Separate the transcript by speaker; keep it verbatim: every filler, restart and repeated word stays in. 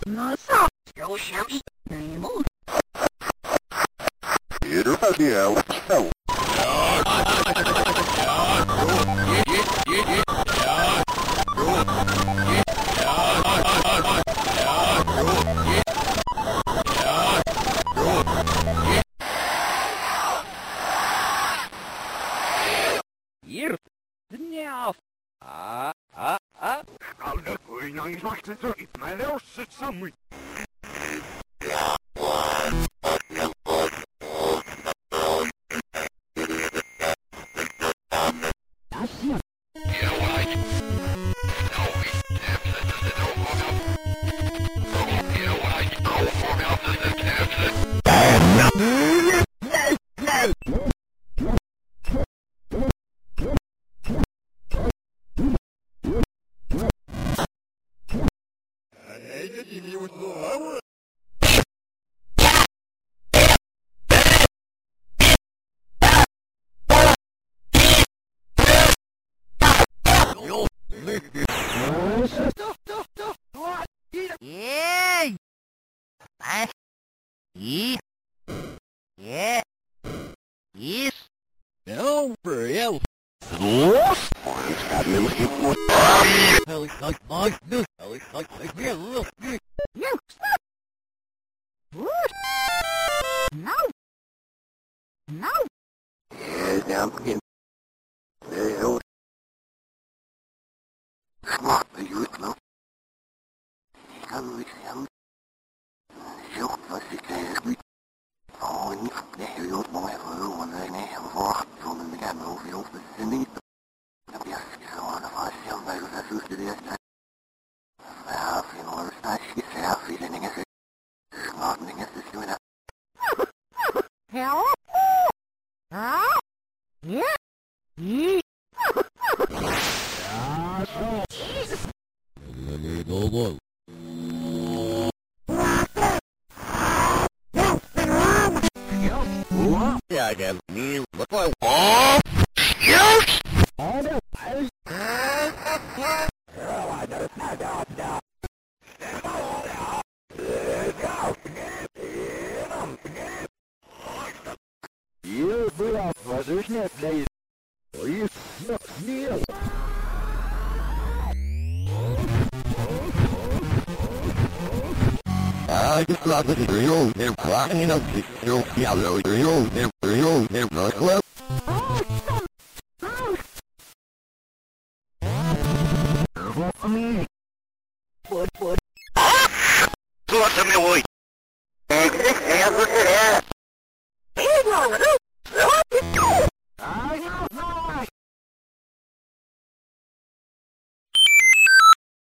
Speaker 1: Nossa, eu chamo Nemo.
Speaker 2: Ele fazia o céu.
Speaker 3: Hier, dniaf. Ah, ah, ah.
Speaker 2: Ale kujna i zwachte to i meleo se samui.
Speaker 1: Yay! Ah, e, yeah, yes.
Speaker 3: No, for real.
Speaker 2: Nossa, está mesmo que por...
Speaker 3: Hell, it's like my this. Hell, it's like my yeah, look.
Speaker 1: No, stop. What? No. No.
Speaker 2: É, já porque... É, eu... Smart, you know. Kan we hem... Zo, wat ik zeg niet. Oh, niet verplicht, je wilt maar even heel, want ik neem hem voor. Zonder me gaan over je hoofd, dat is niet. Ik heb eerst zo aan de vast, heel bij de verzoek de eerste. Ja, veel hoor, staat je zelf, veel dingen zeggen. Smart dingen te doen.
Speaker 1: Help. Ah. Yeah. Yeah. Jesus.
Speaker 3: Go, go. Yeah, I got me. Look like oh, yes. Oh no! I You be off for this next day. Or you steal. I just love the real, they're crying out the real, yeah, the real, they're real, they're not well.
Speaker 1: What, what?
Speaker 2: Слушай, мой. Здесь я